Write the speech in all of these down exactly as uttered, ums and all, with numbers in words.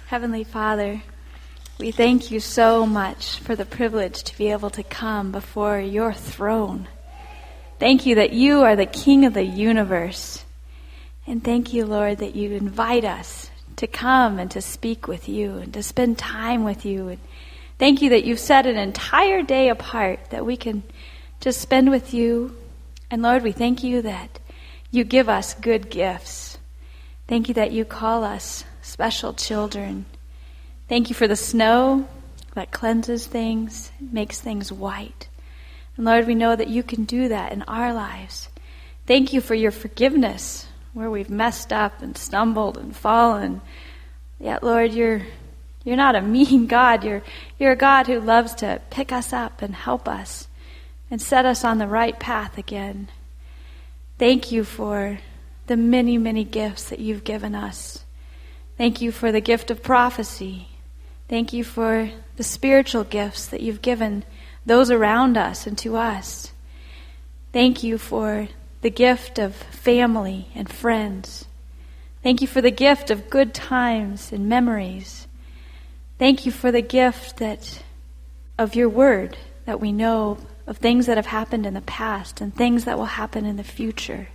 Heavenly Father, we thank you so much for the privilege to be able to come before your throne. Thank you that you are the King of the universe. And thank you, Lord, that you invite us to come and to speak with you and to spend time with you. And thank you that you've set an entire day apart that we can just spend with you. And Lord, we thank you that you give us good gifts. Thank you that you call us special children. Thank you for the snow that cleanses things, makes things white. And Lord, we know that you can do that in our lives. Thank you for your forgiveness where we've messed up and stumbled and fallen. Yet, Lord, you're you're not a mean God. You're you're a God who loves to pick us up and help us and set us on the right path again. Thank you for the many, many gifts that you've given us. Thank you for the gift of prophecy. Thank you for the spiritual gifts that you've given those around us and to us. Thank you for the gift of family and friends. Thank you for the gift of good times and memories. Thank you for the gift that of your word that we know of things that have happened in the past and things that will happen in the future.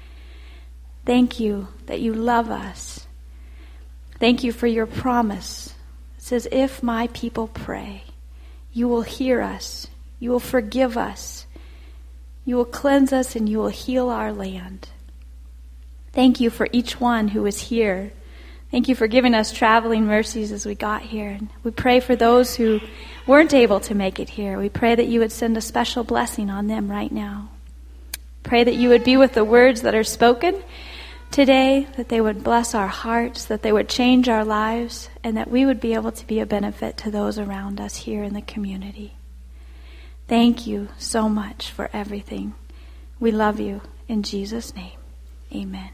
Thank you that you love us. Thank you for your promise. It says, if my people pray, you will hear us, you will forgive us, you will cleanse us, and you will heal our land. Thank you for each one who is here. Thank you for giving us traveling mercies as we got here. And we pray for those who weren't able to make it here. We pray that you would send a special blessing on them right now. Pray that you would be with the words that are spoken today, that they would bless our hearts, that they would change our lives, and that we would be able to be a benefit to those around us here in the community. Thank you so much for everything. We love you. In Jesus' name, amen.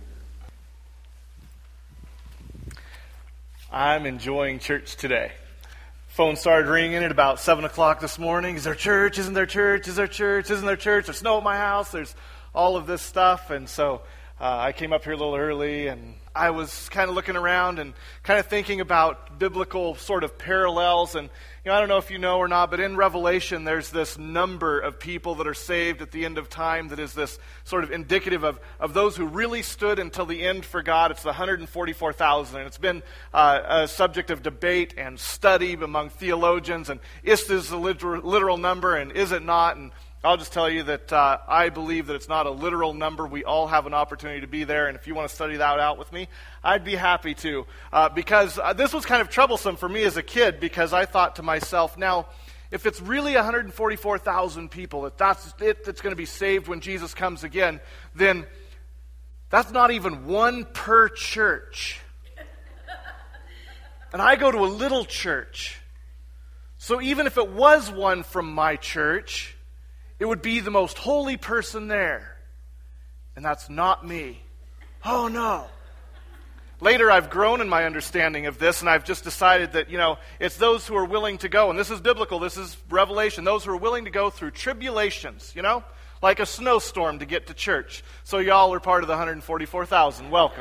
I'm enjoying church today. Phone started ringing at about seven o'clock this morning. Is there church? Isn't there church? Is there church? Isn't there church? There's snow at my house. There's all of this stuff. And so uh, I came up here a little early, and I was kind of looking around and kind of thinking about biblical sort of parallels. And you know, I don't know if you know or not, but in Revelation, there's this number of people that are saved at the end of time that is this sort of indicative of, of those who really stood until the end for God. It's the one hundred forty-four thousand. And it's been uh, a subject of debate and study among theologians. And is this a literal, literal number, and is it not? And I'll just tell you that uh, I believe that it's not a literal number. We all have an opportunity to be there, and if you want to study that out with me, I'd be happy to. Uh, because uh, this was kind of troublesome for me as a kid, because I thought to myself, now, if it's really one hundred forty-four thousand people, that that's it that's going to be saved when Jesus comes again, then that's not even one per church. And I go to a little church. So even if it was one from my church, it would be the most holy person there. And that's not me. Oh, no. Later, I've grown in my understanding of this, and I've just decided that, you know, it's those who are willing to go, and this is biblical, this is Revelation, those who are willing to go through tribulations, you know, like a snowstorm to get to church. So y'all are part of the one hundred forty-four thousand. Welcome.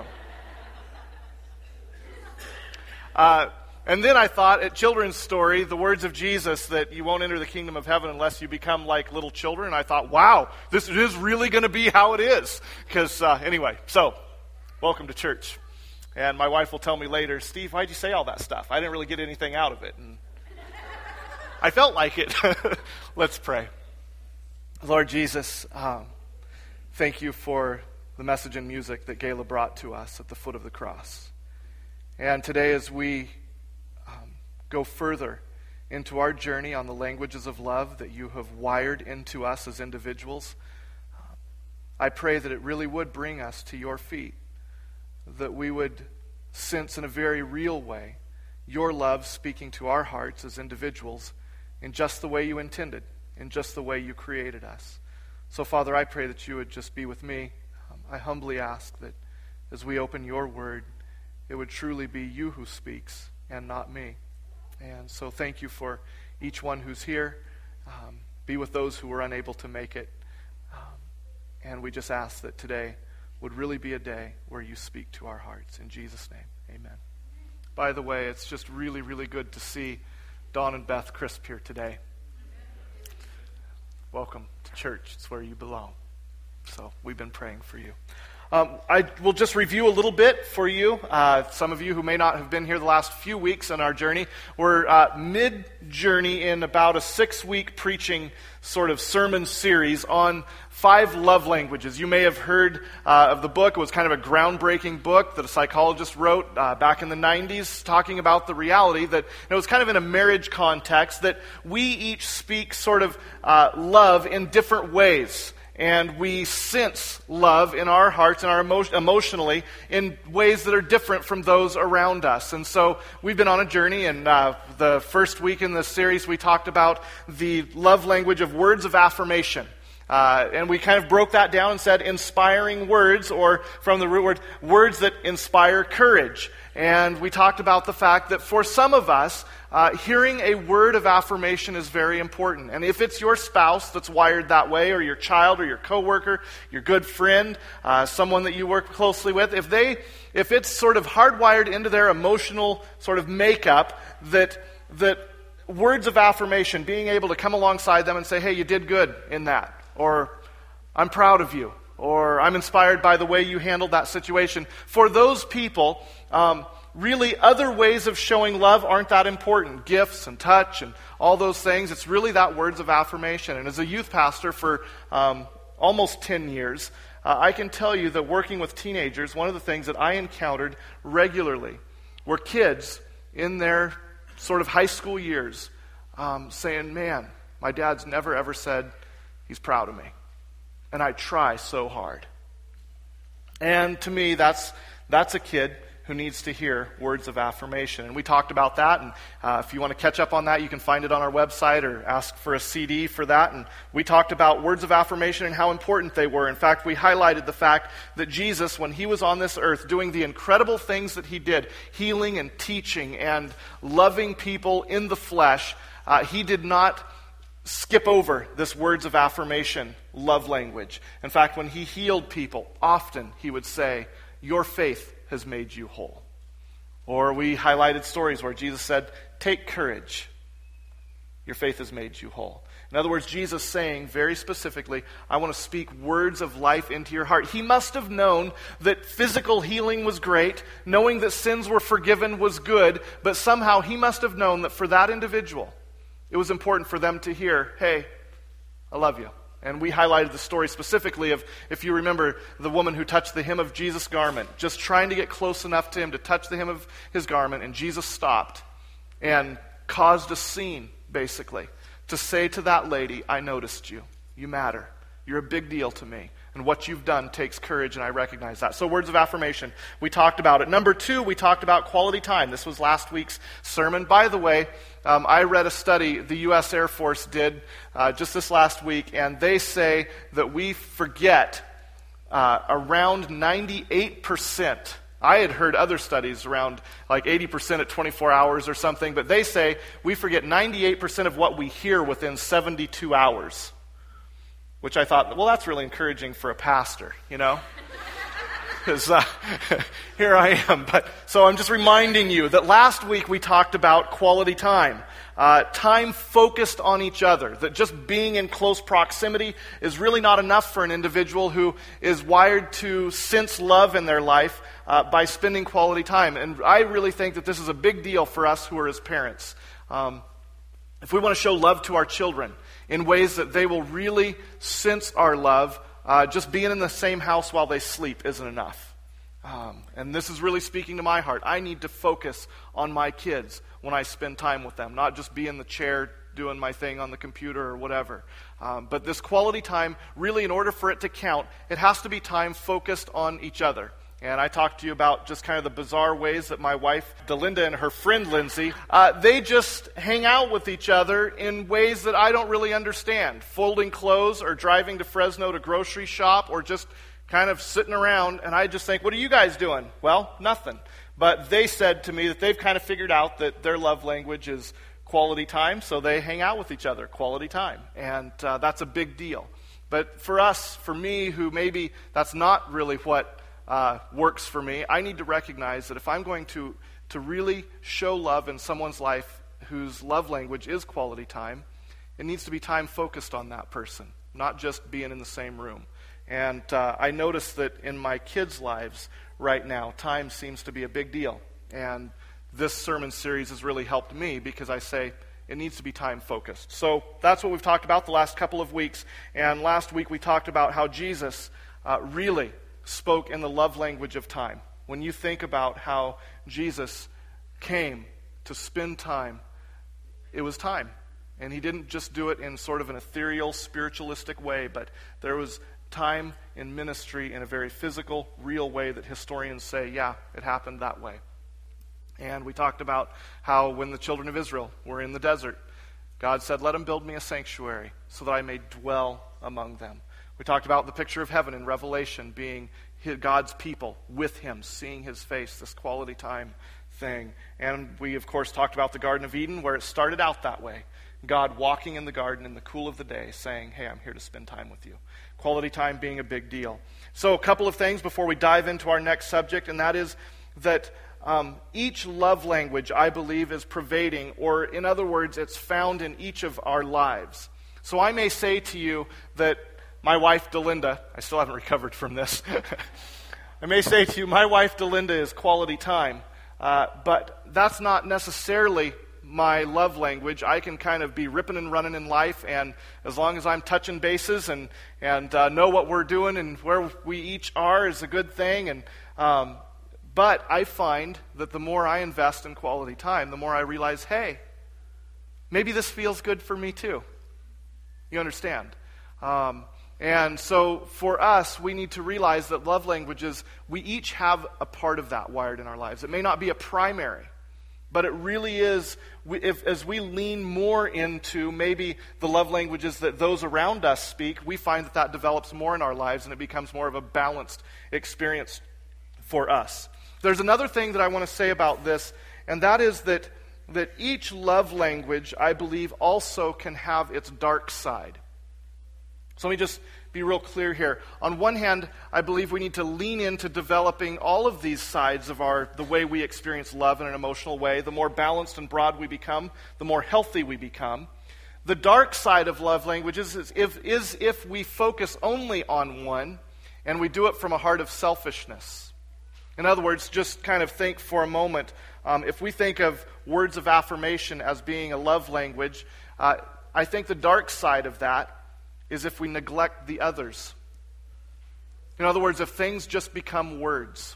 Uh... And then I thought, at children's story, the words of Jesus that you won't enter the kingdom of heaven unless you become like little children. I thought, wow, this is really going to be how it is. Because uh, anyway, so welcome to church. And my wife will tell me later, Steve, why'd you say all that stuff? I didn't really get anything out of it. And I felt like it. Let's pray. Lord Jesus, um, thank you for the message and music that Gayla brought to us at the foot of the cross. And today as we go further into our journey on the languages of love that you have wired into us as individuals, I pray that it really would bring us to your feet, that we would sense in a very real way your love speaking to our hearts as individuals in just the way you intended, in just the way you created us. So, Father, I pray that you would just be with me. Um, I humbly ask that as we open your word, it would truly be you who speaks and not me. And so thank you for each one who's here. Um, be with those who were unable to make it. Um, and we just ask that today would really be a day where you speak to our hearts. In Jesus' name, amen. by the way, it's just really, really good to see Don and Beth Crisp here today. Welcome to church. It's where you belong. So we've been praying for you. Um, I will just review a little bit for you. Uh, some of you who may not have been here the last few weeks on our journey, we're uh, mid-journey in about a six-week preaching sort of sermon series on five love languages. You may have heard uh, of the book. It was kind of a groundbreaking book that a psychologist wrote uh, back in the nineties, talking about the reality that it was kind of in a marriage context that we each speak sort of uh, love in different ways. And we sense love in our hearts and our emo- emotionally in ways that are different from those around us. And so we've been on a journey, and uh, the first week in this series we talked about the love language of words of affirmation. Uh, and we kind of broke that down and said inspiring words, or from the root word, words that inspire courage. And we talked about the fact that for some of us, uh, hearing a word of affirmation is very important. And if it's your spouse that's wired that way, or your child, or your coworker, your good friend, uh, someone that you work closely with, if they, if it's sort of hardwired into their emotional sort of makeup that that words of affirmation, being able to come alongside them and say, "Hey, you did good in that," or "I'm proud of you," or "I'm inspired by the way you handled that situation." For those people, um, really other ways of showing love aren't that important. Gifts and touch and all those things. It's really that words of affirmation. And as a youth pastor for um, almost ten years, uh, I can tell you that working with teenagers, one of the things that I encountered regularly were kids in their sort of high school years um, saying, "Man, my dad's never ever said he's proud of me. And I try so hard." And to me, that's that's a kid who needs to hear words of affirmation. And we talked about that. And uh, if you want to catch up on that, you can find it on our website or ask for a C D for that. And we talked about words of affirmation and how important they were. In fact, we highlighted the fact that Jesus, when he was on this earth doing the incredible things that he did, healing and teaching and loving people in the flesh, uh, he did not skip over this words of affirmation love language. In fact, when he healed people, often he would say, "Your faith has made you whole." Or we highlighted stories where Jesus said, "Take courage. Your faith has made you whole." In other words, Jesus saying very specifically, "I want to speak words of life into your heart." He must have known that physical healing was great, knowing that sins were forgiven was good, but somehow he must have known that for that individual, it was important for them to hear, "Hey, I love you." And we highlighted the story specifically of, if you remember, the woman who touched the hem of Jesus' garment, just trying to get close enough to him to touch the hem of his garment, and Jesus stopped and caused a scene, basically, to say to that lady, "I noticed you. You matter. You're a big deal to me. And what you've done takes courage, and I recognize that." So words of affirmation, we talked about it. Number two, we talked about quality time. This was last week's sermon. By the way, um, I read a study the U S Air Force did uh, just this last week, and they say that we forget uh, around ninety-eight percent. I had heard other studies around like eighty percent at twenty-four hours or something, but they say we forget ninety-eight percent of what we hear within seventy-two hours. Which I thought, well, that's really encouraging for a pastor, you know? Because uh, here I am. But so I'm just reminding you that last week we talked about quality time. Uh, time focused on each other. That just being in close proximity is really not enough for an individual who is wired to sense love in their life uh, by spending quality time. And I really think that this is a big deal for us who are his parents. Um, if we want to show love to our children in ways that they will really sense our love, uh, just being in the same house while they sleep isn't enough. Um, and this is really speaking to my heart. I need to focus on my kids when I spend time with them, not just be in the chair doing my thing on the computer or whatever. Um, but this quality time, really, in order for it to count, it has to be time focused on each other. And I talked to you about just kind of the bizarre ways that my wife, Delinda, and her friend, Lindsay, uh, they just hang out with each other in ways that I don't really understand. Folding clothes or driving to Fresno to grocery shop or just kind of sitting around. And I just think, what are you guys doing? Well, nothing. But they said to me that they've kind of figured out that their love language is quality time, so they hang out with each other, quality time. And uh, that's a big deal. But for us, for me, who maybe that's not really what Uh, works for me, I need to recognize that if I'm going to to really show love in someone's life whose love language is quality time, it needs to be time focused on that person, not just being in the same room. And uh, I notice that in my kids' lives right now, time seems to be a big deal. And this sermon series has really helped me because I say it needs to be time focused. So that's what we've talked about the last couple of weeks. And last week we talked about how Jesus uh, really spoke in the love language of time. When you think about how Jesus came to spend time, it was time. And he didn't just do it in sort of an ethereal, spiritualistic way, but there was time in ministry in a very physical, real way that historians say, yeah, it happened that way. And we talked about how when the children of Israel were in the desert, God said, let them build me a sanctuary so that I may dwell among them. We talked about the picture of heaven in Revelation being God's people with him, seeing his face, this quality time thing. And we, of course, talked about the Garden of Eden where it started out that way. God walking in the garden in the cool of the day saying, hey, I'm here to spend time with you. Quality time being a big deal. So a couple of things before we dive into our next subject, and that is that um, each love language, I believe, is pervading, or in other words, it's found in each of our lives. So I may say to you that my wife, Delinda, I still haven't recovered from this. I may say to you, my wife, Delinda, is quality time, uh, but that's not necessarily my love language. I can kind of be ripping and running in life, and as long as I'm touching bases and and uh, know what we're doing and where we each are is a good thing. And um, but I find that the more I invest in quality time, the more I realize, hey, maybe this feels good for me too. You understand? Um, and so for us, we need to realize that love languages, we each have a part of that wired in our lives. It may not be a primary, but it really is, if, as we lean more into maybe the love languages that those around us speak, we find that that develops more in our lives and it becomes more of a balanced experience for us. There's another thing that I want to say about this, and that is that, that each love language, I believe, also can have its dark side. So let me just be real clear here. On one hand, I believe we need to lean into developing all of these sides of our the way we experience love in an emotional way. The more balanced and broad we become, the more healthy we become. The dark side of love languages is if, is if we focus only on one and we do it from a heart of selfishness. In other words, just kind of think for a moment, um, if we think of words of affirmation as being a love language, uh, I think the dark side of that is if we neglect the others. In other words, if things just become words.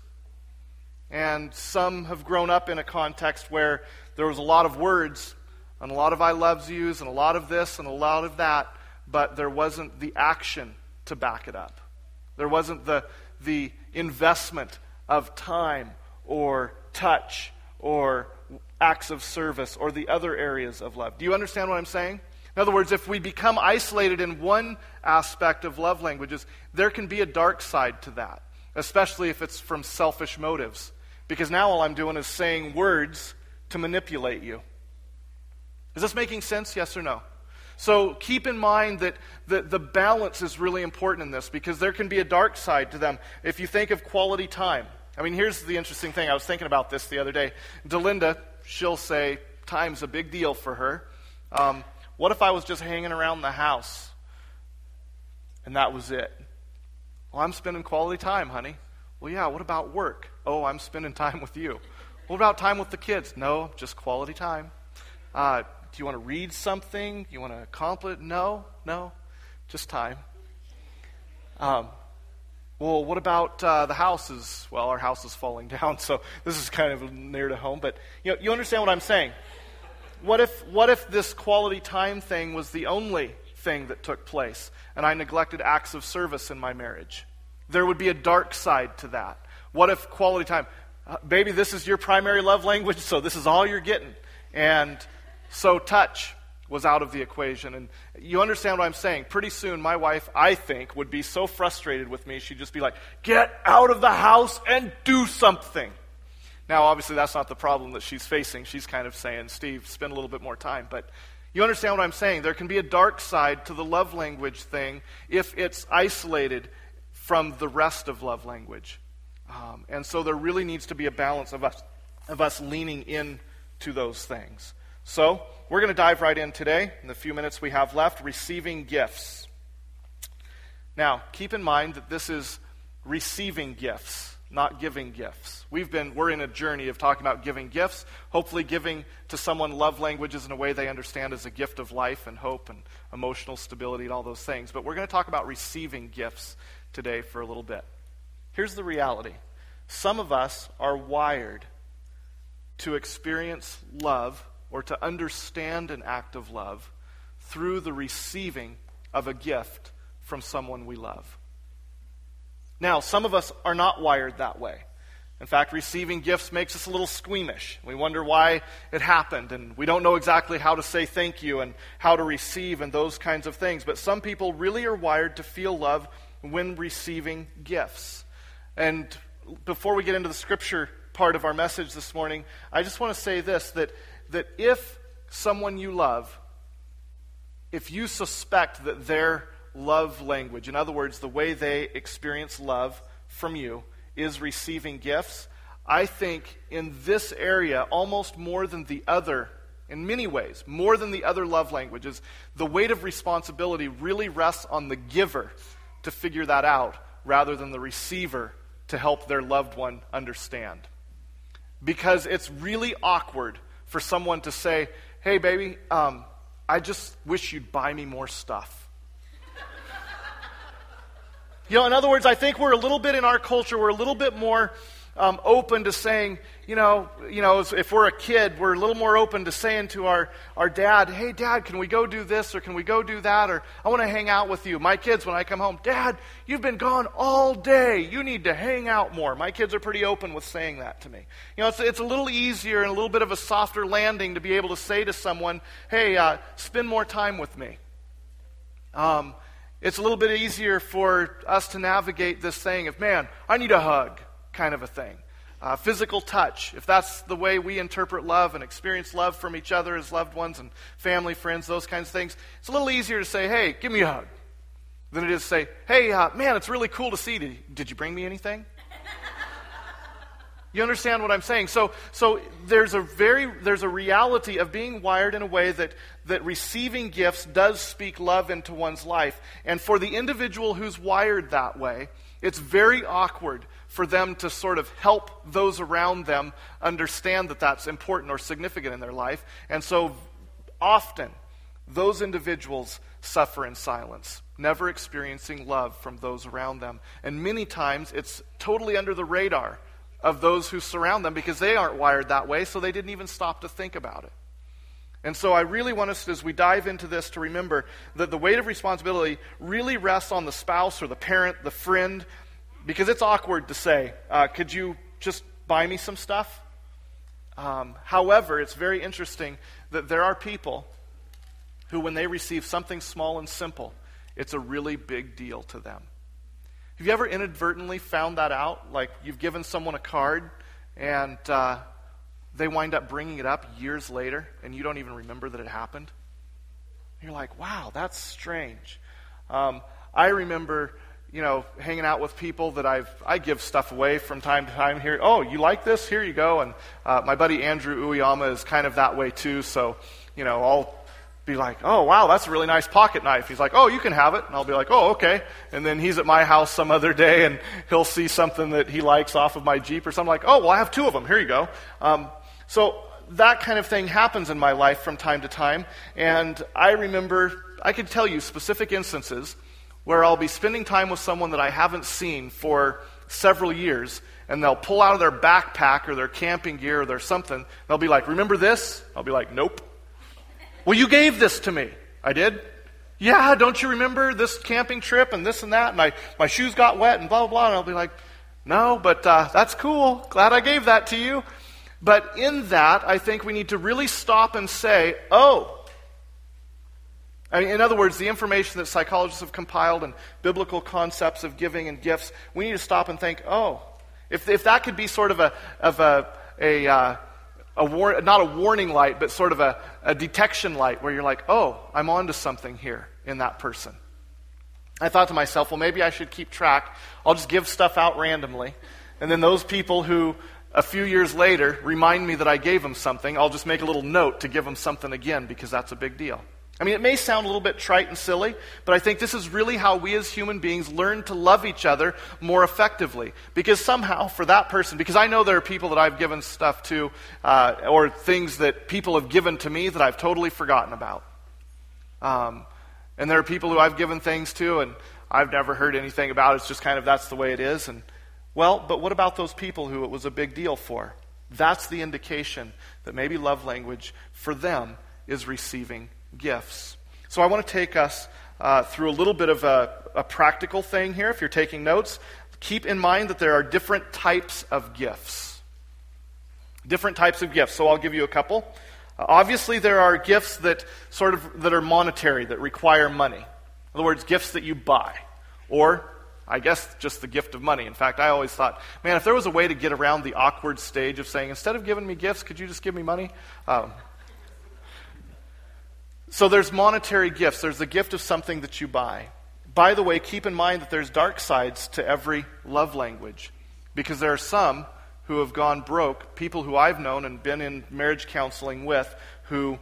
And some have grown up in a context where there was a lot of words, and a lot of I loves yous, and a lot of this, and a lot of that, but there wasn't the action to back it up. There wasn't the, the investment of time, or touch, or acts of service, or the other areas of love. Do you understand what I'm saying? In other words, if we become isolated in one aspect of love languages, there can be a dark side to that, especially if it's from selfish motives. Because now all I'm doing is saying words to manipulate you. Is this making sense, yes or no? So keep in mind that the, the balance is really important in this, because there can be a dark side to them. If you think of quality time, I mean, here's the interesting thing. I was thinking about this the other day. Delinda, she'll say time's a big deal for her. Um, What if I was just hanging around the house and that was it? Well, I'm spending quality time, honey. Well, yeah, what about work? Oh, I'm spending time with you. What about time with the kids? No, just quality time. Uh, do you want to read something? You want to accomplish? No, no, just time. Um, well, what about uh, the houses? Well, our house is falling down, so this is kind of near to home. But you know, you understand what I'm saying. What if what if this quality time thing was the only thing that took place, and I neglected acts of service in my marriage? There would be a dark side to that. What if quality time, uh, baby, this is your primary love language, so this is all you're getting. And so touch was out of the equation. And you understand what I'm saying? Pretty soon, my wife, I think, would be so frustrated with me, she'd just be like, get out of the house and do something. Now, obviously, that's not the problem that she's facing. She's kind of saying, Steve, spend a little bit more time. But you understand what I'm saying? There can be a dark side to the love language thing if it's isolated from the rest of love language. Um, and so there really needs to be a balance of us, of us leaning into those things. So, we're going to dive right in today, in the few minutes we have left, receiving gifts. Now, keep in mind that this is receiving gifts, not giving gifts. We've been, we're in a journey of talking about giving gifts, hopefully giving to someone love languages in a way they understand as a gift of life and hope and emotional stability and all those things. But we're going to talk about receiving gifts today for a little bit. Here's the reality. Some of us are wired to experience love or to understand an act of love through the receiving of a gift from someone we love. Now, some of us are not wired that way. In fact, receiving gifts makes us a little squeamish. We wonder why it happened, and we don't know exactly how to say thank you and how to receive and those kinds of things. But some people really are wired to feel love when receiving gifts. And before we get into the scripture part of our message this morning, I just want to say this, that, that if someone you love, if you suspect that their love language, in other words, the way they experience love from you, is receiving gifts, I think in this area, almost more than the other, in many ways, more than the other love languages, the weight of responsibility really rests on the giver to figure that out rather than the receiver to help their loved one understand. Because it's really awkward for someone to say, hey baby, um, I just wish you'd buy me more stuff. You know, in other words, I think we're a little bit in our culture, we're a little bit more um, open to saying, you know, you know, if we're a kid, we're a little more open to saying to our, our dad, hey, Dad, can we go do this or can we go do that? Or I want to hang out with you. My kids, when I come home, Dad, you've been gone all day. You need to hang out more. My kids are pretty open with saying that to me. You know, it's, it's a little easier and a little bit of a softer landing to be able to say to someone, hey, uh, spend more time with me. Um It's a little bit easier for us to navigate this thing of, man, I need a hug kind of a thing. Uh, physical touch, if that's the way we interpret love and experience love from each other as loved ones and family, friends, those kinds of things, it's a little easier to say, hey, give me a hug, than it is to say, hey, uh, man, it's really cool to see you. Did you bring me anything? You understand what I'm saying? So, so there's a very there's a reality of being wired in a way that that receiving gifts does speak love into one's life. And for the individual who's wired that way, it's very awkward for them to sort of help those around them understand that that's important or significant in their life. And so often, those individuals suffer in silence, never experiencing love from those around them. And many times, it's totally under the radar of those who surround them because they aren't wired that way, so they didn't even stop to think about it. And so I really want us, as we dive into this, to remember that the weight of responsibility really rests on the spouse or the parent, the friend, because it's awkward to say, uh, could you just buy me some stuff? Um, however, it's very interesting that there are people who, when they receive something small and simple, it's a really big deal to them. Have you ever inadvertently found that out? Like you've given someone a card and uh, they wind up bringing it up years later and you don't even remember that it happened? You're like, wow, that's strange. Um, I remember, you know, hanging out with people that I've, I give stuff away from time to time here. Oh, you like this? Here you go. And uh, my buddy Andrew Uyama is kind of that way too. So, you know, I'll be like, oh, wow, that's a really nice pocket knife. He's like, oh, you can have it. And I'll be like, oh, okay. And then he's at my house some other day, and he'll see something that he likes off of my Jeep or something like, oh, well, I have two of them. Here you go. Um, so that kind of thing happens in my life from time to time. And I remember, I could tell you specific instances where I'll be spending time with someone that I haven't seen for several years, and they'll pull out of their backpack or their camping gear or their something. They'll be like, remember this? I'll be like, nope. Well, you gave this to me. I did? Yeah, don't you remember this camping trip and this and that? And my, my shoes got wet and blah, blah, blah. And I'll be like, no, but uh, that's cool. Glad I gave that to you. But in that, I think we need to really stop and say, oh. I mean, in other words, the information that psychologists have compiled and biblical concepts of giving and gifts, we need to stop and think, oh. If if that could be sort of a, of a, a uh, A war, not a warning light, but sort of a, a detection light where you're like, oh, I'm onto something here in that person. I thought to myself, well, maybe I should keep track. I'll just give stuff out randomly. And then those people who a few years later remind me that I gave them something, I'll just make a little note to give them something again because that's a big deal. I mean, it may sound a little bit trite and silly, but I think this is really how we as human beings learn to love each other more effectively. Because somehow, for that person, because I know there are people that I've given stuff to, uh, or things that people have given to me that I've totally forgotten about. Um, and there are people who I've given things to, and I've never heard anything about it. It's just kind of, that's the way it is. And well, but what about those people who it was a big deal for? That's the indication that maybe love language for them is receiving gifts. So I want to take us uh, through a little bit of a, a practical thing here. If you're taking notes, keep in mind that there are different types of gifts. Different types of gifts. So I'll give you a couple. Uh, obviously, there are gifts that sort of that are monetary, that require money. In other words, gifts that you buy, or I guess just the gift of money. In fact, I always thought, man, if there was a way to get around the awkward stage of saying, instead of giving me gifts, could you just give me money? Um, So there's monetary gifts. There's the gift of something that you buy. By the way, keep in mind that there's dark sides to every love language, because there are some who have gone broke, people who I've known and been in marriage counseling with, who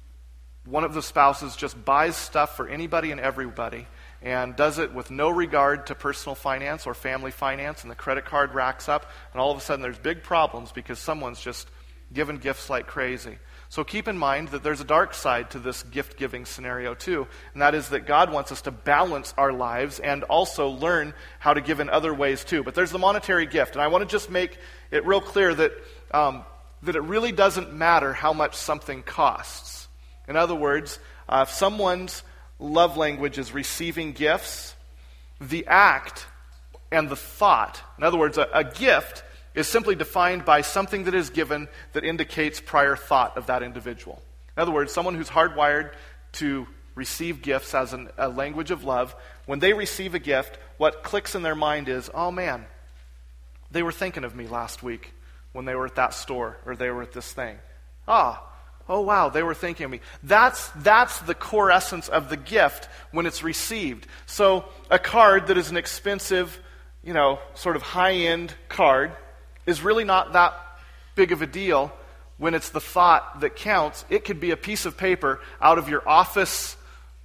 one of the spouses just buys stuff for anybody and everybody and does it with no regard to personal finance or family finance, and the credit card racks up, and all of a sudden there's big problems because someone's just given gifts like crazy. So keep in mind that there's a dark side to this gift-giving scenario too, and that is that God wants us to balance our lives and also learn how to give in other ways too. But there's the monetary gift, and I want to just make it real clear that um, that it really doesn't matter how much something costs. In other words, uh, if someone's love language is receiving gifts, the act and the thought, in other words, a, a gift is simply defined by something that is given that indicates prior thought of that individual. In other words, someone who's hardwired to receive gifts as an, a language of love, when they receive a gift, what clicks in their mind is, oh man, they were thinking of me last week when they were at that store, or they were at this thing. Ah, oh wow, they were thinking of me. That's, that's the core essence of the gift when it's received. So a card that is an expensive, you know, sort of high-end card is really not that big of a deal when it's the thought that counts. It could be a piece of paper out of your office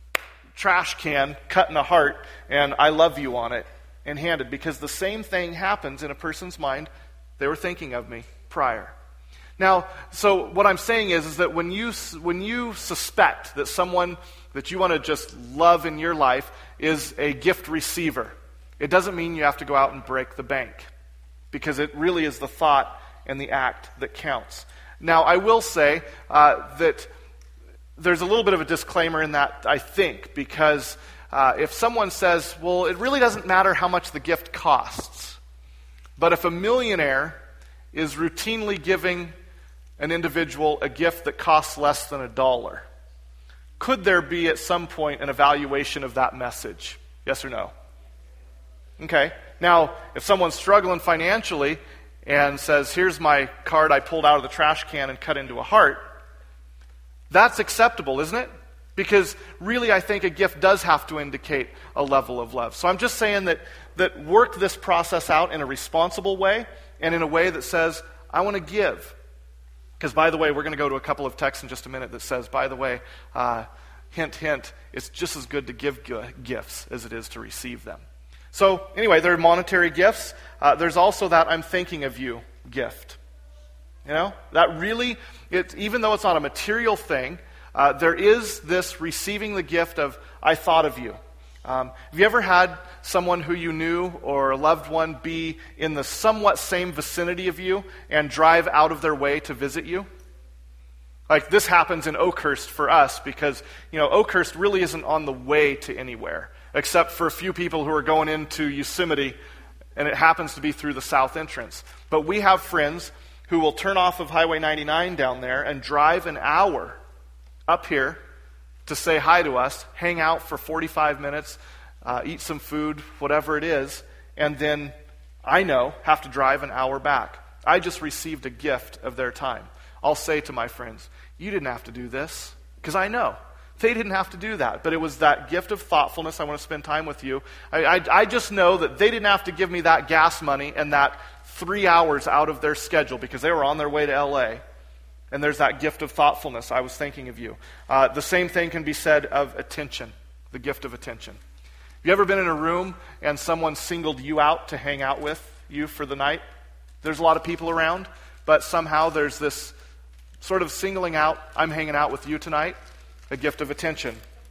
trash can, cut in a heart, and I love you on it, and handed, because the same thing happens in a person's mind. They were thinking of me prior. Now, so what I'm saying is, is that when you when you suspect that someone that you want to just love in your life is a gift receiver, it doesn't mean you have to go out and break the bank, because it really is the thought and the act that counts. Now, I will say uh, that there's a little bit of a disclaimer in that, I think, because uh, if someone says, well, it really doesn't matter how much the gift costs, but if a millionaire is routinely giving an individual a gift that costs less than a dollar, could there be at some point an evaluation of that message? Yes or no? Okay. Now, if someone's struggling financially and says, here's my card I pulled out of the trash can and cut into a heart, that's acceptable, isn't it? Because really, I think a gift does have to indicate a level of love. So I'm just saying that, that work this process out in a responsible way and in a way that says, I want to give. Because, by the way, we're going to go to a couple of texts in just a minute that says, by the way, uh, hint, hint, it's just as good to give gifts as it is to receive them. So, anyway, there are monetary gifts. Uh, there's also that I'm thinking of you gift. You know, that really, it, even though it's not a material thing, uh, there is this receiving the gift of, I thought of you. Um, have you ever had someone who you knew or a loved one be in the somewhat same vicinity of you and drive out of their way to visit you? Like, this happens in Oakhurst for us because, you know, Oakhurst really isn't on the way to anywhere, except for a few people who are going into Yosemite, and it happens to be through the south entrance. But we have friends who will turn off of Highway ninety-nine down there and drive an hour up here to say hi to us, hang out for forty-five minutes, uh, eat some food, whatever it is, and then, I know, have to drive an hour back. I just received a gift of their time. I'll say to my friends, you didn't have to do this, because I know. They didn't have to do that, but it was that gift of thoughtfulness. I want to spend time with you. I, I, I just know that they didn't have to give me that gas money and that three hours out of their schedule because they were on their way to L A. And there's that gift of thoughtfulness. I was thinking of you. Uh, the same thing can be said of attention, the gift of attention. Have you ever been in a room and someone singled you out to hang out with you for the night? There's a lot of people around, but somehow there's this sort of singling out, I'm hanging out with you tonight, a gift of attention.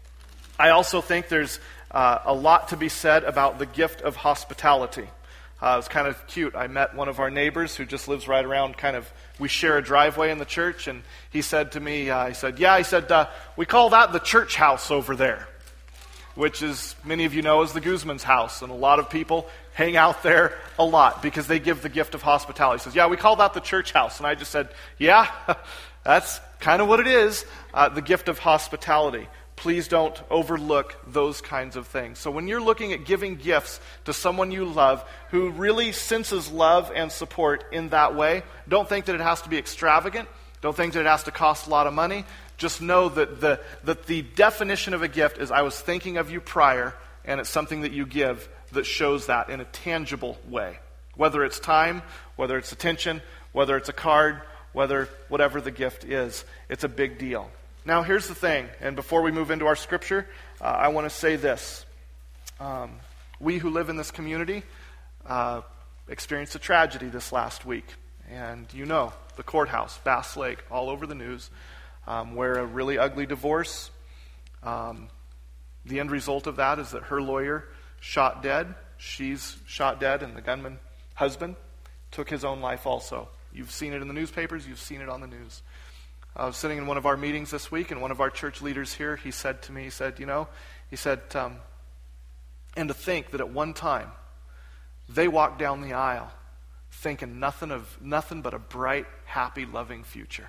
I also think there's uh, a lot to be said about the gift of hospitality. Uh, it was kind of cute. I met one of our neighbors who just lives right around kind of, we share a driveway in the church, and he said to me, uh, he said, yeah, he said, uh, we call that the church house over there, which is, many of you know, is the Guzman's house, and a lot of people hang out there a lot because they give the gift of hospitality. He says, yeah, we call that the church house. And I just said, yeah, that's kind of what it is, uh, the gift of hospitality. Please don't overlook those kinds of things. So when you're looking at giving gifts to someone you love who really senses love and support in that way, don't think that it has to be extravagant. Don't think that it has to cost a lot of money. Just know that the, that the definition of a gift is I was thinking of you prior, and it's something that you give that shows that in a tangible way. Whether it's time, whether it's attention, whether it's a card, whether whatever the gift is, it's a big deal. Now, here's the thing, and before we move into our scripture, uh, I want to say this. Um, we who live in this community uh, experienced a tragedy this last week. And you know, the courthouse, Bass Lake, all over the news, um, where a really ugly divorce, um, the end result of that is that her lawyer shot dead. She's shot dead, and the gunman husband took his own life also. You've seen it in the newspapers. You've seen it on the news. I was sitting in one of our meetings this week, and one of our church leaders here, he said to me, he said, you know, he said, um, and to think that at one time, they walked down the aisle thinking nothing of nothing but a bright, happy, loving future.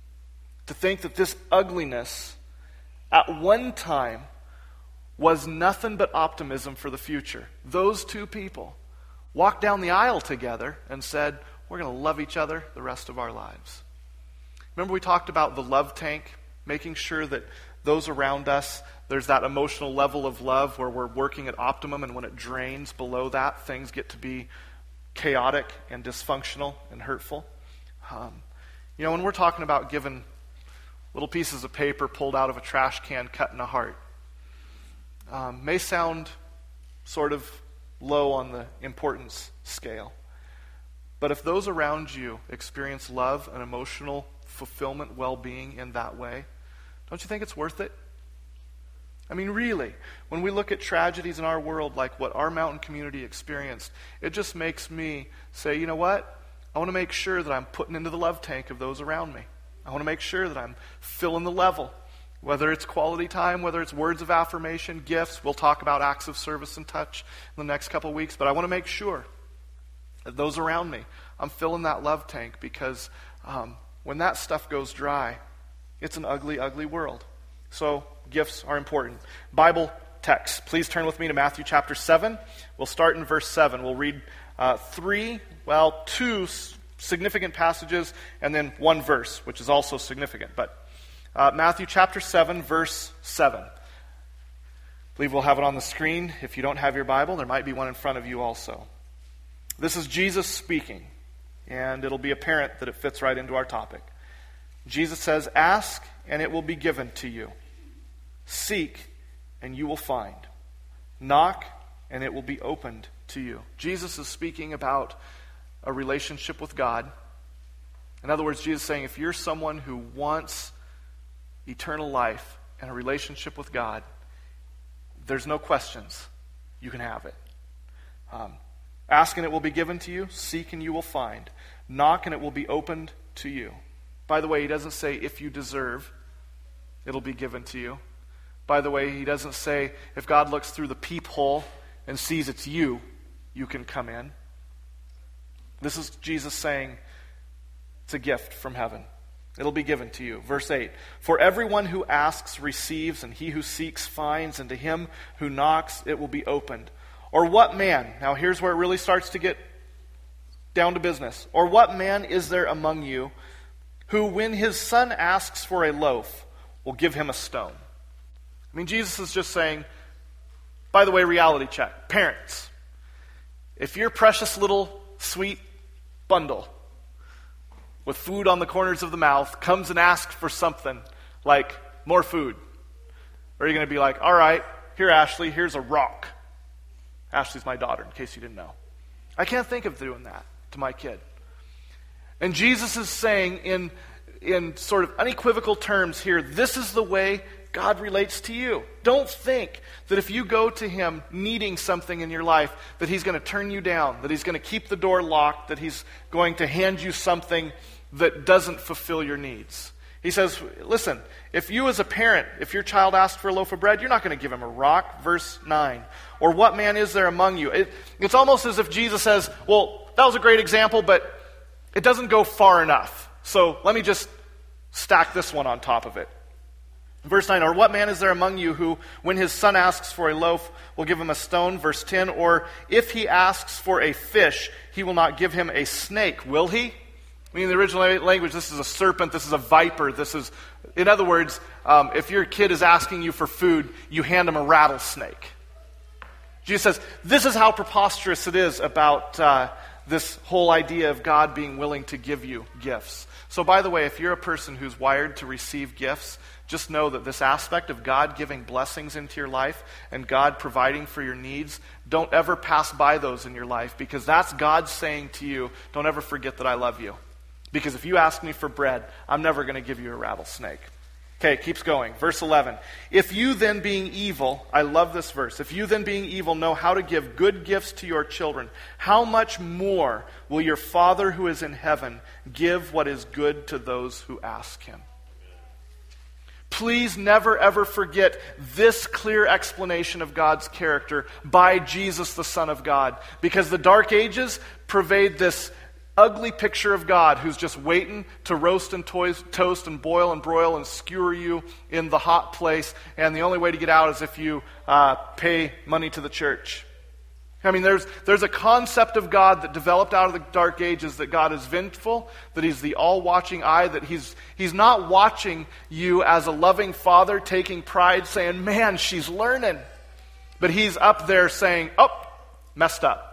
To think that this ugliness at one time was nothing but optimism for the future. Those two people walked down the aisle together and said, we're going to love each other the rest of our lives. Remember we talked about the love tank, making sure that those around us, there's that emotional level of love where we're working at optimum, and when it drains below that, things get to be chaotic and dysfunctional and hurtful. Um, you know, when we're talking about giving little pieces of paper pulled out of a trash can cut in a heart, um, may sound sort of low on the importance scale. But if those around you experience love and emotional fulfillment, well-being in that way, don't you think it's worth it? I mean, really, when we look at tragedies in our world like what our mountain community experienced, it just makes me say, you know what? I want to make sure that I'm putting into the love tank of those around me. I want to make sure that I'm filling the level, whether it's quality time, whether it's words of affirmation, gifts. We'll talk about acts of service and touch in the next couple of weeks, but I want to make sure that those around me, I'm filling that love tank, because um, when that stuff goes dry, it's an ugly, ugly world. So gifts are important. Bible text. Please turn with me to Matthew chapter seven. We'll start in verse seven. We'll read uh, three, well, two s- significant passages, and then one verse, which is also significant. But uh, Matthew chapter seven, verse seven. I believe we'll have it on the screen. If you don't have your Bible, there might be one in front of you also. This is Jesus speaking, and it'll be apparent that it fits right into our topic. Jesus says, "Ask, and it will be given to you. Seek, and you will find. Knock, and it will be opened to you." Jesus is speaking about a relationship with God. In other words, Jesus is saying, if you're someone who wants eternal life and a relationship with God, there's no questions. You can have it. Um, Ask, and it will be given to you. Seek, and you will find. Knock, and it will be opened to you. By the way, he doesn't say if you deserve, it'll be given to you. By the way, he doesn't say if God looks through the peephole and sees it's you, you can come in. This is Jesus saying it's a gift from heaven. It'll be given to you. Verse eight, "For everyone who asks receives, and he who seeks finds, and to him who knocks it will be opened. Or what man," now here's where it really starts to get down to business. "Or what man is there among you who, when his son asks for a loaf, will give him a stone?" I mean, Jesus is just saying, by the way, reality check. Parents, if your precious little sweet bundle with food on the corners of the mouth comes and asks for something like more food? Or are you going to be like, all right, here, Ashley, here's a rock. Ashley's my daughter, in case you didn't know. I can't think of doing that to my kid. And Jesus is saying in, in sort of unequivocal terms here, this is the way God relates to you. Don't think that if you go to him needing something in your life, that he's going to turn you down, that he's going to keep the door locked, that he's going to hand you something that doesn't fulfill your needs. He says, listen, if you as a parent, if your child asks for a loaf of bread, you're not going to give him a rock. Verse nine. Or what man is there among you? It, it's almost as if Jesus says, well, that was a great example, but it doesn't go far enough. So let me just stack this one on top of it. Verse nine, or what man is there among you who, when his son asks for a loaf, will give him a stone? Verse ten, or if he asks for a fish, he will not give him a snake, will he? I mean, in the original language, this is a serpent, this is a viper, this is, in other words, um, if your kid is asking you for food, you hand him a rattlesnake. Jesus says, this is how preposterous it is about uh, this whole idea of God being willing to give you gifts. So by the way, if you're a person who's wired to receive gifts, just know that this aspect of God giving blessings into your life and God providing for your needs, don't ever pass by those in your life, because that's God saying to you, don't ever forget that I love you. Because if you ask me for bread, I'm never going to give you a rattlesnake. Okay, it keeps going. Verse eleven. If you then being evil, I love this verse, if you then being evil know how to give good gifts to your children, how much more will your Father who is in heaven give what is good to those who ask him? Please never ever forget this clear explanation of God's character by Jesus, the Son of God. Because the Dark Ages pervade this ugly picture of God who's just waiting to roast and toast, toast and boil and broil and skewer you in the hot place. And the only way to get out is if you uh, pay money to the church. I mean, there's there's a concept of God that developed out of the Dark Ages, that God is vengeful, that he's the all-watching eye, that he's he's not watching you as a loving father taking pride saying, man, she's learning. But he's up there saying, oh, messed up.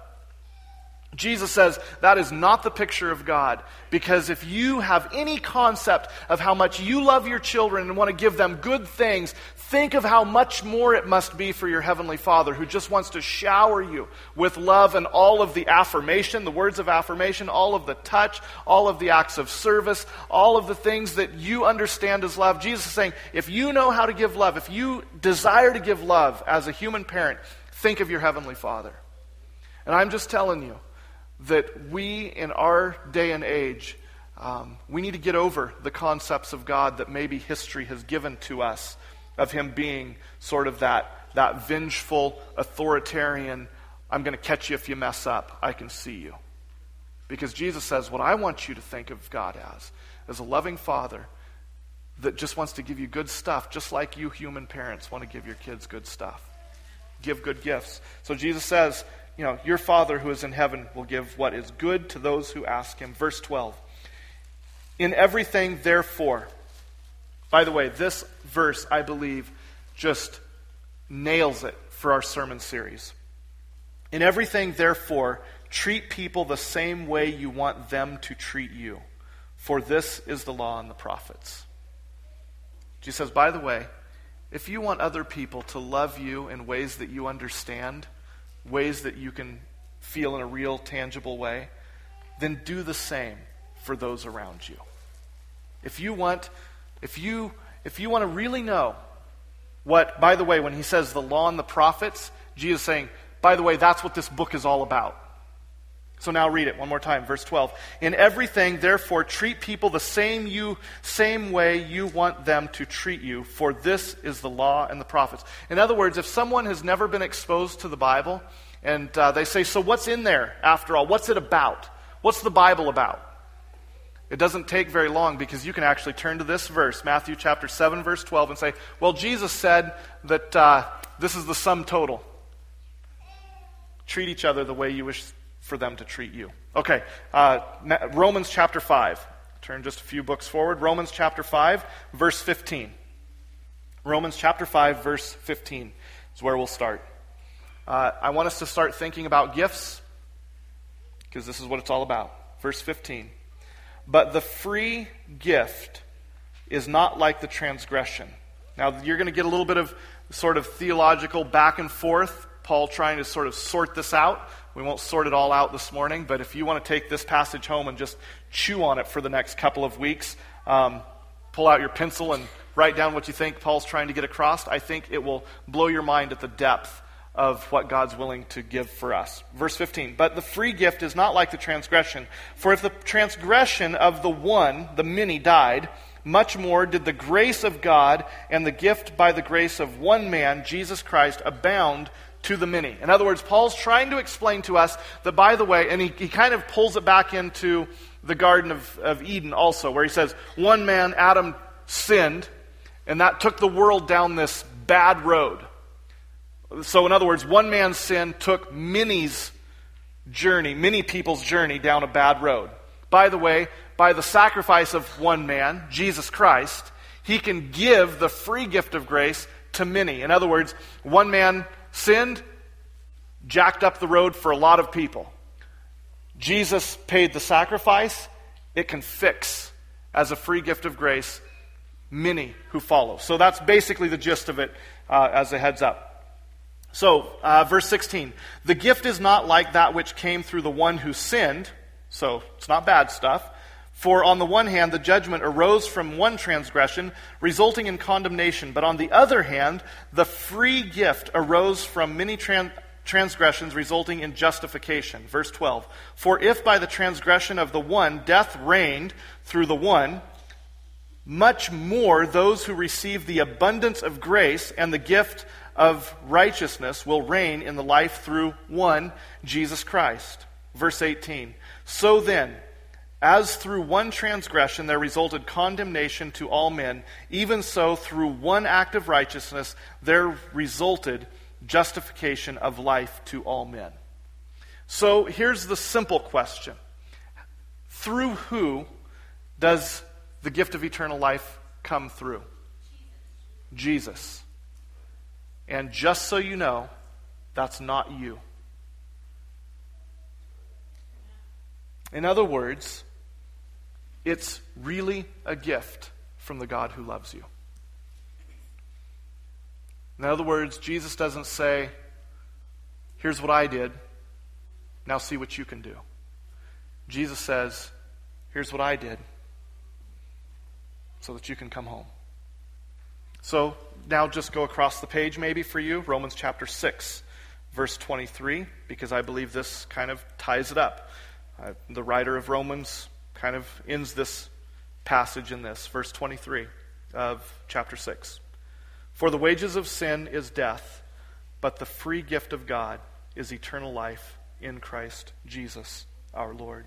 Jesus says that is not the picture of God, because if you have any concept of how much you love your children and want to give them good things, think of how much more it must be for your Heavenly Father, who just wants to shower you with love and all of the affirmation, the words of affirmation, all of the touch, all of the acts of service, all of the things that you understand as love. Jesus is saying, if you know how to give love, if you desire to give love as a human parent, think of your Heavenly Father. And I'm just telling you, that we, in our day and age, um, we need to get over the concepts of God that maybe history has given to us, of him being sort of that, that vengeful, authoritarian, I'm going to catch you if you mess up, I can see you. Because Jesus says, what I want you to think of God as, as a loving father that just wants to give you good stuff, just like you human parents want to give your kids good stuff. Give good gifts. So Jesus says, you know, your Father who is in heaven will give what is good to those who ask him. Verse twelve. In everything, therefore. By the way, this verse, I believe, just nails it for our sermon series. In everything, therefore, treat people the same way you want them to treat you. For this is the law and the prophets. Jesus says, by the way, if you want other people to love you in ways that you understand, ways that you can feel in a real, tangible way, then do the same for those around you. If you want, if you, if you want to really know what, by the way, when he says the law and the prophets, Jesus is saying, by the way, that's what this book is all about. So now read it one more time, verse twelve. In everything, therefore, treat people the same you same way you want them to treat you, for this is the law and the prophets. In other words, if someone has never been exposed to the Bible, and uh, they say, so what's in there after all? What's it about? What's the Bible about? It doesn't take very long, because you can actually turn to this verse, Matthew chapter seven, verse twelve, and say, well, Jesus said that uh, this is the sum total. Treat each other the way you wish for them to treat you. Okay, uh, Romans chapter five. Turn just a few books forward. Romans chapter five, verse fifteen. Romans chapter five, verse fifteen is where we'll start. Uh, I want us to start thinking about gifts, because this is what it's all about. verse fifteen. But the free gift is not like the transgression. Now, you're going to get a little bit of sort of theological back and forth, Paul trying to sort of sort this out. We won't sort it all out this morning, but if you want to take this passage home and just chew on it for the next couple of weeks, um, pull out your pencil and write down what you think Paul's trying to get across. I think it will blow your mind at the depth of what God's willing to give for us. Verse fifteen, but the free gift is not like the transgression. For if the transgression of the one, the many, died, much more did the grace of God and the gift by the grace of one man, Jesus Christ, abound to the many. In other words, Paul's trying to explain to us that, by the way, and he, he kind of pulls it back into the Garden of, of Eden also, where he says, one man, Adam, sinned, and that took the world down this bad road. So in other words, one man's sin took many's journey, many people's journey down a bad road. By the way, by the sacrifice of one man, Jesus Christ, he can give the free gift of grace to many. In other words, one man sinned, jacked up the road for a lot of people. Jesus paid the sacrifice. It can fix, as a free gift of grace, many who follow. So that's basically the gist of it uh, as a heads up. So, uh, verse sixteen, the gift is not like that which came through the one who sinned, so it's not bad stuff. For on the one hand, the judgment arose from one transgression, resulting in condemnation. But on the other hand, the free gift arose from many trans- transgressions, resulting in justification. Verse twelve, for if by the transgression of the one death reigned through the one, much more those who receive the abundance of grace and the gift of righteousness will reign in the life through one, Jesus Christ. Verse eighteen, so then, as through one transgression there resulted condemnation to all men, even so through one act of righteousness there resulted justification of life to all men. So here's the simple question. Through who does the gift of eternal life come through? Jesus. And just so you know, that's not you. In other words, it's really a gift from the God who loves you. In other words, Jesus doesn't say, here's what I did, now see what you can do. Jesus says, here's what I did, so that you can come home. So now just go across the page maybe for you, Romans chapter six, verse twenty-three, because I believe this kind of ties it up. Uh, the writer of Romans kind of ends this passage in this, verse twenty-three of chapter six. For the wages of sin is death, but the free gift of God is eternal life in Christ Jesus our Lord.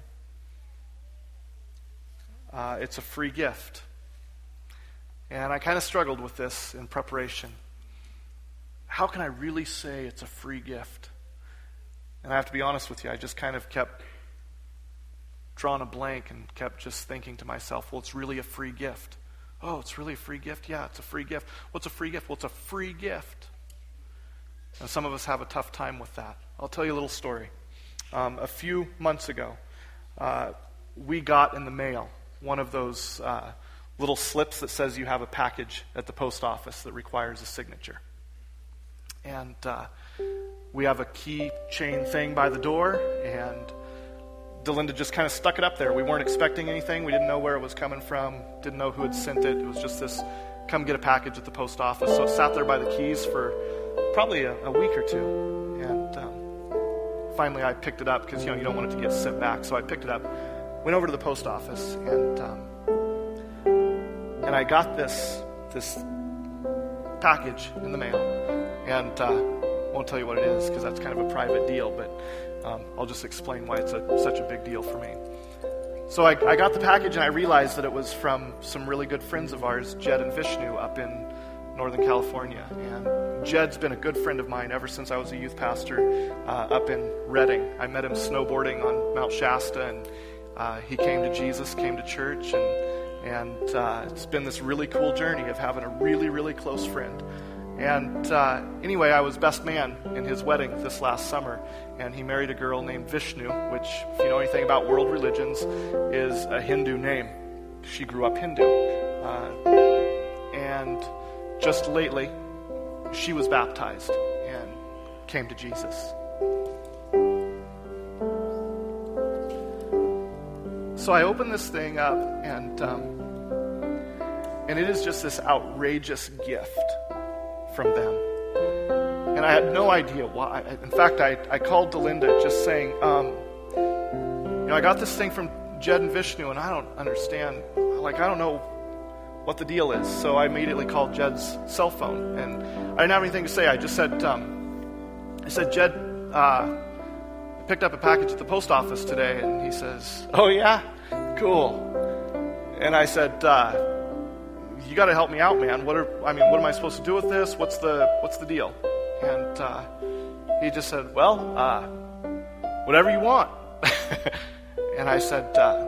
Uh, it's a free gift. And I kind of struggled with this in preparation. How can I really say it's a free gift? And I have to be honest with you, I just kind of kept drawing a blank and kept just thinking to myself, well, it's really a free gift. Oh, it's really a free gift? Yeah, it's a free gift. What's a free gift? Well, it's a free gift. And some of us have a tough time with that. I'll tell you a little story. Um, a few months ago, uh, we got in the mail one of those uh, little slips that says you have a package at the post office that requires a signature. And uh, we have a key chain thing by the door, and Delinda just kind of stuck it up there. We weren't expecting anything. We didn't know where it was coming from. Didn't know who had sent it. It was just this, come get a package at the post office. So it sat there by the keys for probably a, a week or two. And um, finally I picked it up because, you know, you don't want it to get sent back. So I picked it up, went over to the post office, and um, and I got this this package in the mail. And uh, I won't tell you what it is because that's kind of a private deal, but Um, I'll just explain why it's a, such a big deal for me. So I, I got the package, and I realized that it was from some really good friends of ours, Jed and Vishnu, up in Northern California. And Jed's been a good friend of mine ever since I was a youth pastor uh, up in Redding. I met him snowboarding on Mount Shasta, and uh, he came to Jesus, came to church, and, and uh, it's been this really cool journey of having a really, really close friend. And uh, anyway, I was best man in his wedding this last summer, and he married a girl named Vishnu, which, if you know anything about world religions, is a Hindu name. She grew up Hindu. Uh, and just lately, she was baptized and came to Jesus. So I opened this thing up, and um, and it is just this outrageous gift from them. And I had no idea why. In fact, I, I called Delinda just saying, um, you know, I got this thing from Jed and Vishnu, and I don't understand. Like, I don't know what the deal is. So I immediately called Jed's cell phone, and I didn't have anything to say. I just said, um, I said, Jed, uh, picked up a package at the post office today, and he says, oh yeah? Cool. And I said, uh, you got to help me out, man. What are, I mean, what am I supposed to do with this? What's the, what's the deal? And uh, he just said, well, uh, whatever you want. And I said, uh,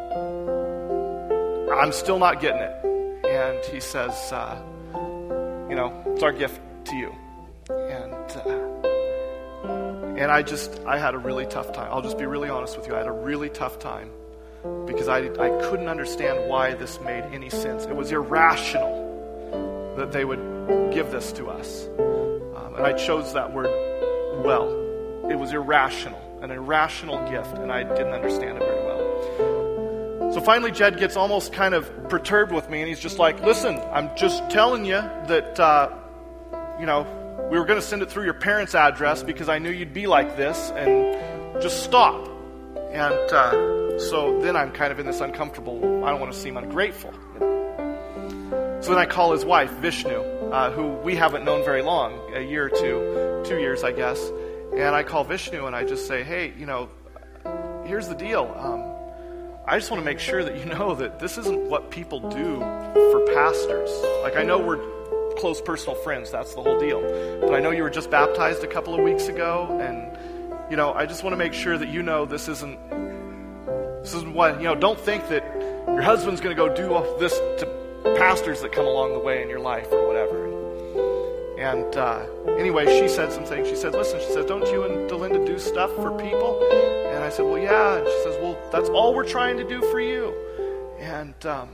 I'm still not getting it. And he says, uh, you know, it's our gift to you. And uh, and I just, I had a really tough time. I'll just be really honest with you. I had a really tough time because I, I couldn't understand why this made any sense. It was irrational that they would give this to us. Um, and I chose that word well. It was irrational, an irrational gift, and I didn't understand it very well. So finally, Jed gets almost kind of perturbed with me, and he's just like, listen, I'm just telling you that, uh, you know, we were going to send it through your parents' address because I knew you'd be like this, and just stop. And uh, so then I'm kind of in this uncomfortable, I don't want to seem ungrateful. So then I call his wife, Vishnu, uh, who we haven't known very long, a year or two, two years, I guess. And I call Vishnu and I just say, hey, you know, here's the deal. Um, I just want to make sure that you know that this isn't what people do for pastors. Like, I know we're close personal friends, that's the whole deal. But I know you were just baptized a couple of weeks ago, and, you know, I just want to make sure that you know this isn't, this isn't what, you know, don't think that your husband's going to go do all this to pastors that come along the way in your life or whatever. And uh, anyway, she said some things. She said, listen, she said, don't you and Delinda do stuff for people? And I said, well, yeah. And she says, well, that's all we're trying to do for you. And um,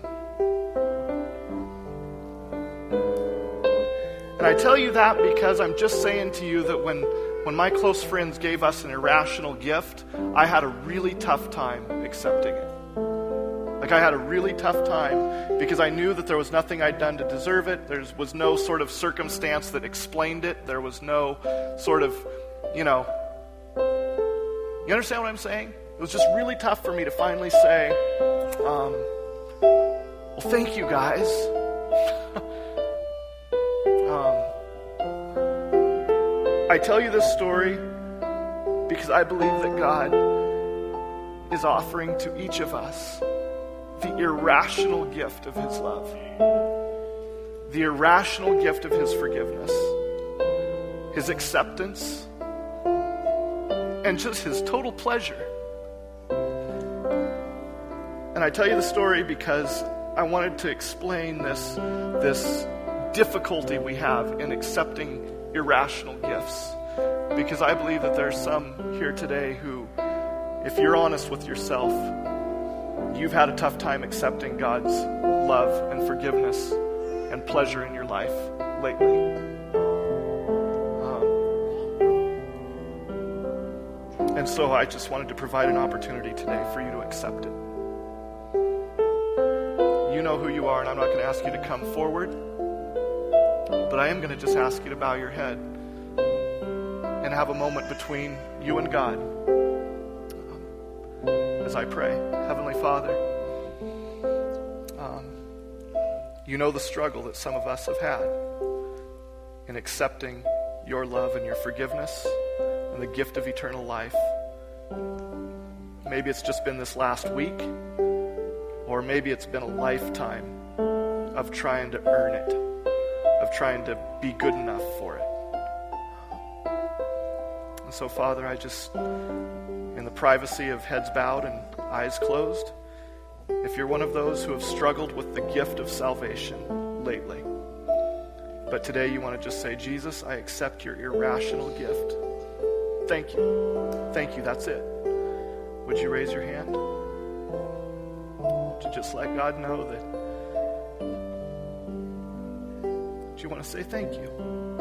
and I tell you that because I'm just saying to you that when, when my close friends gave us an irrational gift, I had a really tough time accepting it. Like, I had a really tough time because I knew that there was nothing I'd done to deserve it. There was no sort of circumstance that explained it. There was no sort of, you know, you understand what I'm saying? It was just really tough for me to finally say, um, well, thank you guys. um, I tell you this story because I believe that God is offering to each of us the irrational gift of His love, the irrational gift of His forgiveness, His acceptance, and just His total pleasure. And I tell you the story because I wanted to explain this, this difficulty we have in accepting irrational gifts, because I believe that there's some here today who, if you're honest with yourself, you've had a tough time accepting God's love and forgiveness and pleasure in your life lately. Um, and so I just wanted to provide an opportunity today for you to accept it. You know who you are, and I'm not going to ask you to come forward, but I am going to just ask you to bow your head and have a moment between you and God. As I pray, Heavenly Father, um, you know the struggle that some of us have had in accepting your love and your forgiveness and the gift of eternal life. Maybe it's just been this last week, or maybe it's been a lifetime of trying to earn it, of trying to be good enough for it. And so, Father, I just, in the privacy of heads bowed and eyes closed, if you're one of those who have struggled with the gift of salvation lately, But today you want to just say, Jesus, I accept your irrational gift. Thank you. Thank you. That's it. Would you raise your hand? To just let God know that you want to say thank you.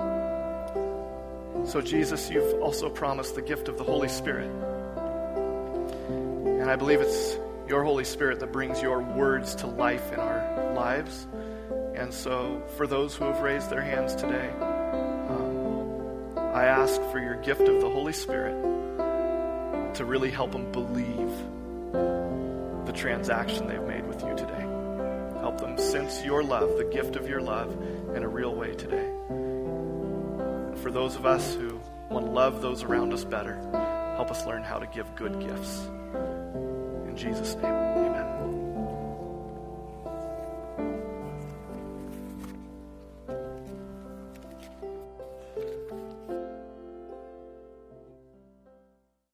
So Jesus, you've also promised the gift of the Holy Spirit. And I believe it's your Holy Spirit that brings your words to life in our lives. And so for those who have raised their hands today, um, I ask for your gift of the Holy Spirit to really help them believe the transaction they've made with you today. Help them sense your love, the gift of your love, in a real way today. And for those of us who want to love those around us better, help us learn how to give good gifts. In Jesus' name.